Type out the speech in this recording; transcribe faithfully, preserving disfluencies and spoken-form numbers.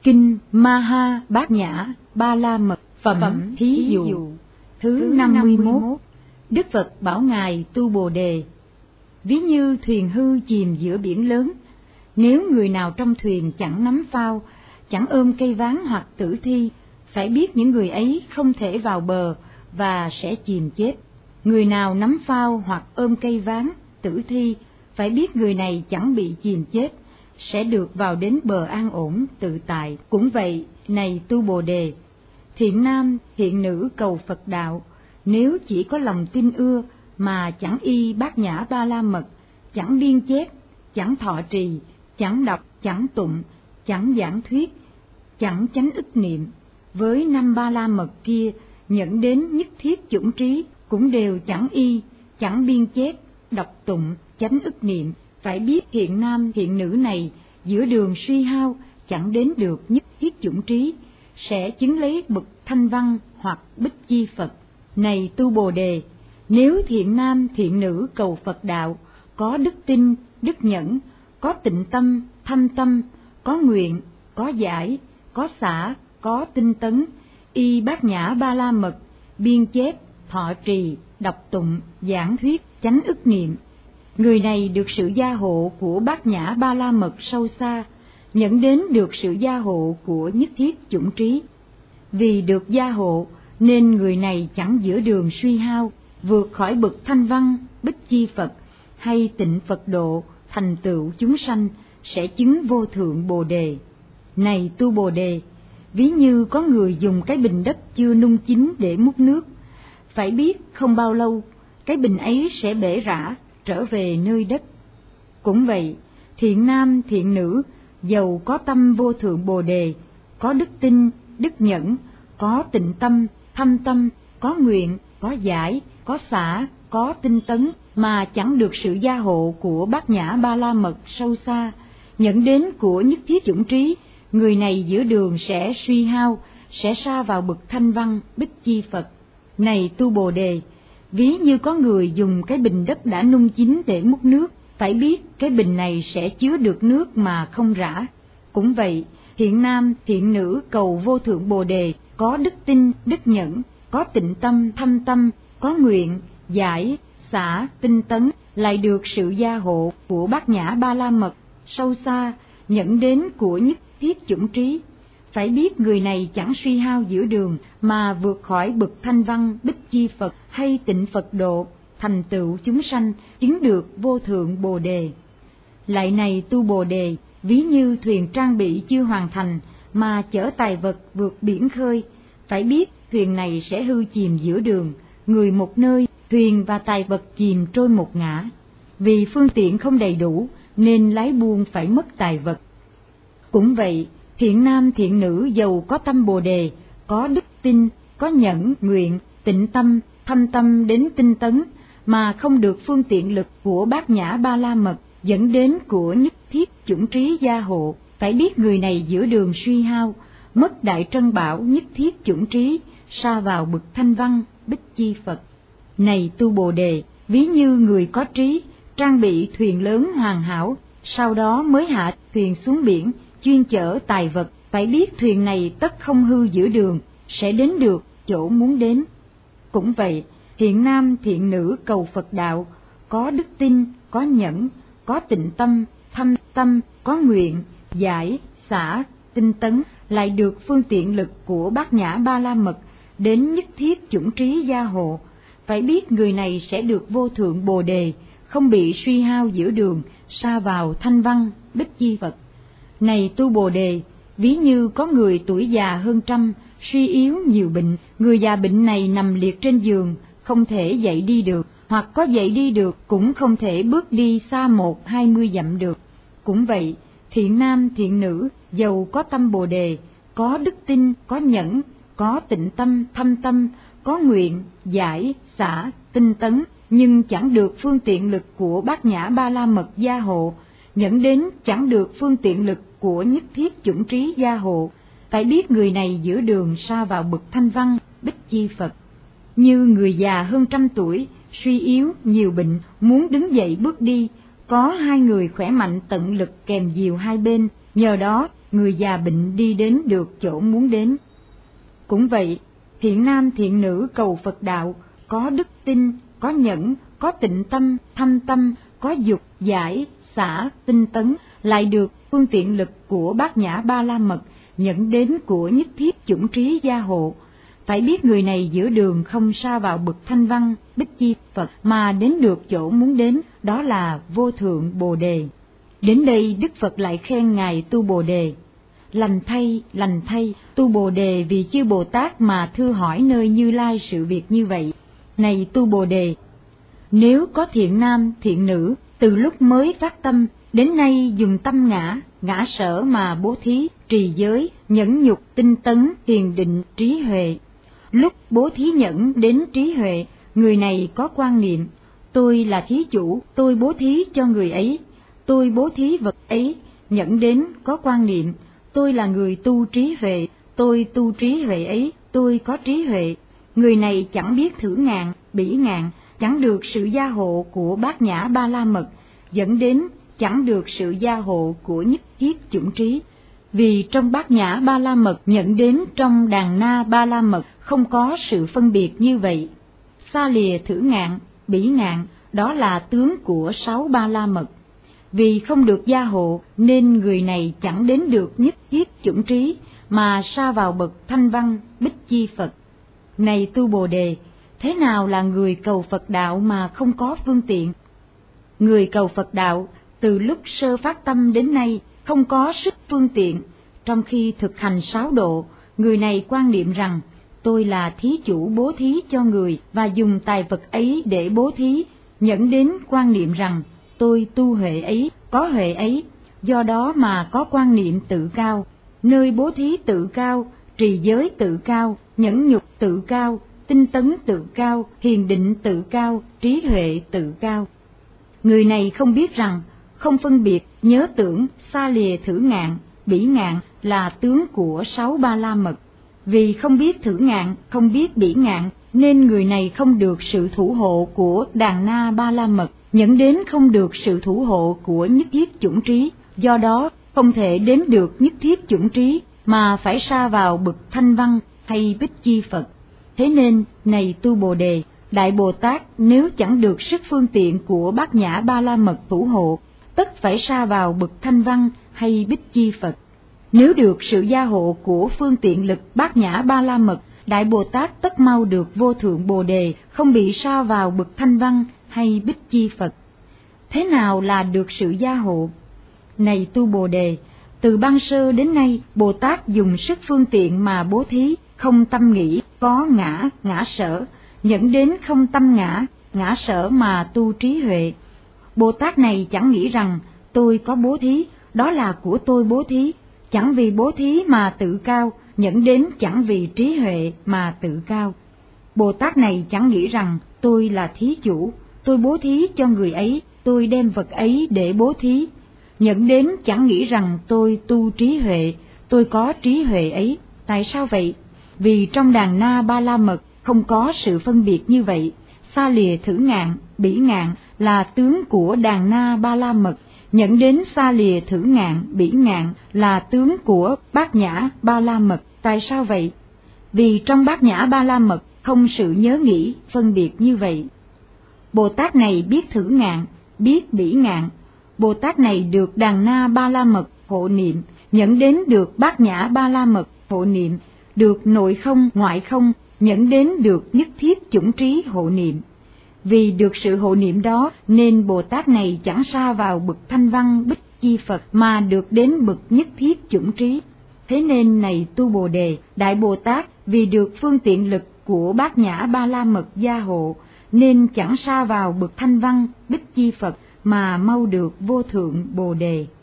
Kinh Maha Bát Nhã Ba La Mật Phẩm, Phẩm Thí Dụ, dụ thứ năm mươi mốt. Đức Phật bảo Ngài Tu Bồ Đề: ví như thuyền hư chìm giữa biển lớn, nếu người nào trong thuyền chẳng nắm phao, chẳng ôm cây ván hoặc tử thi, phải biết những người ấy không thể vào bờ và sẽ chìm chết. Người nào nắm phao hoặc ôm cây ván, tử thi, phải biết người này chẳng bị chìm chết, sẽ được vào đến bờ an ổn tự tại. Cũng vậy, này Tu Bồ Đề, thiện nam thiện nữ cầu Phật đạo, nếu chỉ có lòng tin ưa mà chẳng y Bát Nhã Ba La Mật, chẳng biên chép, chẳng thọ trì, chẳng đọc, chẳng tụng, chẳng giảng thuyết, chẳng chánh ức niệm, với năm Ba La Mật kia nhận đến nhất thiết chủng trí, cũng đều chẳng y, chẳng biên chép, đọc tụng, chánh ức niệm, phải biết thiện nam thiện nữ này giữa đường suy hao, chẳng đến được nhất thiết chủng trí, sẽ chứng lấy bậc thanh văn hoặc bích chi Phật. Này Tu Bồ Đề, nếu thiện nam thiện nữ cầu Phật đạo, có đức tin, đức nhẫn, có tịnh tâm, thâm tâm, có nguyện, có giải, có xả, có tinh tấn, y Bát Nhã Ba La Mật, biên chép, thọ trì, đọc tụng, giảng thuyết, chánh ức niệm, người này được sự gia hộ của Bát Nhã Ba La Mật sâu xa, nhận đến được sự gia hộ của nhất thiết chủng trí. Vì được gia hộ nên người này chẳng giữa đường suy hao, vượt khỏi bậc thanh văn, bích chi Phật hay tịnh Phật độ, thành tựu chúng sanh, sẽ chứng vô thượng Bồ Đề. Này Tu Bồ Đề, ví như có người dùng cái bình đất chưa nung chín để múc nước, phải biết không bao lâu cái bình ấy sẽ bể rã trở về nơi đất. Cũng vậy, thiện nam thiện nữ dầu có tâm vô thượng Bồ Đề, có đức tin, đức nhẫn, có tịnh tâm, thâm tâm, có nguyện, có giải, có xả, có tinh tấn, mà chẳng được sự gia hộ của Bát Nhã Ba La Mật sâu xa, nhận đến của nhất thiết chủng trí, người này giữa đường sẽ suy hao, sẽ sa vào bậc thanh văn, bích chi Phật. Này Tu Bồ Đề, ví như có người dùng cái bình đất đã nung chín để múc nước, phải biết cái bình này sẽ chứa được nước mà không rã. Cũng vậy, thiện nam thiện nữ cầu vô thượng Bồ Đề, có đức tin, đức nhẫn, có tịnh tâm, thâm tâm, có nguyện, giải, xả, tinh tấn, lại được sự gia hộ của Bát Nhã Ba La Mật sâu xa, nhận đến của nhất thiết chủng trí. Phải biết người này chẳng suy hao giữa đường mà vượt khỏi bậc thanh văn, bích chi Phật hay tịnh Phật độ, thành tựu chúng sanh, chứng được vô thượng Bồ Đề. Lại này Tu Bồ Đề, ví như thuyền trang bị chưa hoàn thành mà chở tài vật vượt biển khơi, phải biết thuyền này sẽ hư chìm giữa đường, người một nơi, thuyền và tài vật chìm trôi một ngã. Vì phương tiện không đầy đủ nên lái buôn phải mất tài vật. Cũng vậy, thiện nam thiện nữ dầu có tâm Bồ Đề, có đức tin, có nhẫn, nguyện, tịnh tâm, thâm tâm đến tinh tấn, mà không được phương tiện lực của Bát Nhã Ba La Mật, dẫn đến của nhất thiết chủng trí gia hộ, phải biết người này giữa đường suy hao, mất đại trân bảo nhất thiết chủng trí, sa vào bậc thanh văn, bích chi Phật. Này Tu Bồ Đề, ví như người có trí, trang bị thuyền lớn hoàn hảo, sau đó mới hạ thuyền xuống biển, chuyên chở tài vật, phải biết thuyền này tất không hư giữa đường, sẽ đến được chỗ muốn đến. Cũng vậy, thiện nam thiện nữ cầu Phật đạo, có đức tin, có nhẫn, có tịnh tâm, thâm tâm, có nguyện, giải, xả, tinh tấn, lại được phương tiện lực của Bát Nhã Ba La Mật, đến nhất thiết chủng trí gia hộ, phải biết người này sẽ được vô thượng Bồ Đề, không bị suy hao giữa đường, sa vào thanh văn, bích chi Phật. Này Tu Bồ Đề, ví như có người tuổi già hơn trăm, suy yếu nhiều bệnh, người già bệnh này nằm liệt trên giường, không thể dậy đi được, hoặc có dậy đi được cũng không thể bước đi xa một hai mươi dặm được. Cũng vậy, thiện nam thiện nữ dầu có tâm Bồ Đề, có đức tin, có nhẫn, có tịnh tâm, thâm tâm, có nguyện, giải, xả, tinh tấn, nhưng chẳng được phương tiện lực của Bát Nhã Ba La Mật gia hộ, nhận đến chẳng được phương tiện lực của nhất thiết chủng trí gia hộ, phải biết người này giữa đường sa vào bậc thanh văn, bích chi Phật. Như người già hơn trăm tuổi, suy yếu, nhiều bệnh, muốn đứng dậy bước đi, có hai người khỏe mạnh tận lực kèm dìu hai bên, nhờ đó người già bệnh đi đến được chỗ muốn đến. Cũng vậy, thiện nam thiện nữ cầu Phật đạo, có đức tin, có nhẫn, có tịnh tâm, thâm tâm, có dục, giải, xả, tinh tấn, lại được phương tiện lực của Bát Nhã Ba La Mật, nhận đến của nhất thiết chủng trí gia hộ. Phải biết người này giữa đường không sa vào bậc thanh văn, bích chi Phật mà đến được chỗ muốn đến, đó là vô thượng Bồ Đề. Đến đây Đức Phật lại khen Ngài Tu Bồ Đề. Lành thay, lành thay, Tu Bồ Đề vì chư Bồ Tát mà thưa hỏi nơi Như Lai sự việc như vậy. Này Tu Bồ Đề, nếu có thiện nam, thiện nữ, từ lúc mới phát tâm, đến nay dùng tâm ngã, ngã sở mà bố thí, trì giới, nhẫn nhục, tinh tấn, thiền định, trí huệ. Lúc bố thí nhẫn đến trí huệ, người này có quan niệm, tôi là thí chủ, tôi bố thí cho người ấy, tôi bố thí vật ấy, nhẫn đến có quan niệm, tôi là người tu trí huệ, tôi tu trí huệ ấy, tôi có trí huệ. Người này chẳng biết thử ngạn, bỉ ngạn, chẳng được sự gia hộ của Bát Nhã Ba La Mật, dẫn đến chẳng được sự gia hộ của nhất thiết chủng trí. Vì trong Bát Nhã Ba La Mật nhận đến trong Đàn Na Ba La Mật không có sự phân biệt như vậy. Xa lìa thử ngạn, bỉ ngạn, đó là tướng của sáu Ba La Mật. Vì không được gia hộ nên người này chẳng đến được nhất thiết chủng trí, mà sa vào bậc thanh văn, bích chi Phật. Này Tu Bồ Đề, thế nào là người cầu Phật đạo mà không có phương tiện? Người cầu Phật đạo từ lúc sơ phát tâm đến nay không có sức phương tiện. Trong khi thực hành sáu độ, người này quan niệm rằng tôi là thí chủ bố thí cho người và dùng tài vật ấy để bố thí, dẫn đến quan niệm rằng tôi tu huệ ấy, có huệ ấy, do đó mà có quan niệm tự cao, nơi bố thí tự cao, trì giới tự cao, nhẫn nhục tự cao, tinh tấn tự cao, thiền định tự cao, trí huệ tự cao. Người này không biết rằng không phân biệt, nhớ tưởng, xa lìa thử ngạn, bỉ ngạn là tướng của sáu Ba La Mật. Vì không biết thử ngạn, không biết bỉ ngạn, nên người này không được sự thủ hộ của Đàn Na Ba La Mật, dẫn đến không được sự thủ hộ của nhất thiết chủng trí, do đó không thể đến được nhất thiết chủng trí, mà phải sa vào bậc thanh văn hay bích chi Phật. Thế nên, này Tu Bồ Đề, Đại Bồ Tát nếu chẳng được sức phương tiện của Bát Nhã Ba La Mật thủ hộ, tất phải sa vào bậc thanh văn hay bích chi Phật. Nếu được sự gia hộ của phương tiện lực Bát Nhã Ba La Mật, Đại Bồ Tát tất mau được vô thượng Bồ Đề, không bị sa vào bậc thanh văn hay bích chi Phật. Thế nào là được sự gia hộ? Này Tu Bồ Đề, từ ban sơ đến nay, Bồ Tát dùng sức phương tiện mà bố thí, không tâm nghĩ, có ngã, ngã sở, dẫn đến không tâm ngã, ngã sở mà tu trí huệ. Bồ Tát này chẳng nghĩ rằng tôi có bố thí, đó là của tôi bố thí, chẳng vì bố thí mà tự cao, dẫn đến chẳng vì trí huệ mà tự cao. Bồ Tát này chẳng nghĩ rằng tôi là thí chủ, tôi bố thí cho người ấy, tôi đem vật ấy để bố thí, dẫn đến chẳng nghĩ rằng tôi tu trí huệ, tôi có trí huệ ấy. Tại sao vậy? Vì trong Đàn Na Ba La Mật không có sự phân biệt như vậy. Xa lìa thử ngạn, bỉ ngạn là tướng của Đàn Na Ba La Mật, dẫn đến xa lìa thử ngạn, bỉ ngạn là tướng của Bát Nhã Ba La Mật. Tại sao vậy? Vì trong Bát Nhã Ba La Mật không sự nhớ nghĩ, phân biệt như vậy. Bồ Tát này biết thử ngạn, biết bỉ ngạn. Bồ Tát này được Đàn Na Ba La Mật hộ niệm, dẫn đến được Bát Nhã Ba La Mật hộ niệm, được nội không, ngoại không, dẫn đến được nhất thiết chủng trí hộ niệm. Vì được sự hộ niệm đó nên Bồ Tát này chẳng sa vào bậc thanh văn bích chi Phật mà được đến bậc nhất thiết chủng trí. Thế nên này Tu Bồ Đề, Đại Bồ Tát vì được phương tiện lực của Bát Nhã Ba La Mật gia hộ nên chẳng sa vào bậc thanh văn bích chi Phật mà mau được vô thượng Bồ Đề.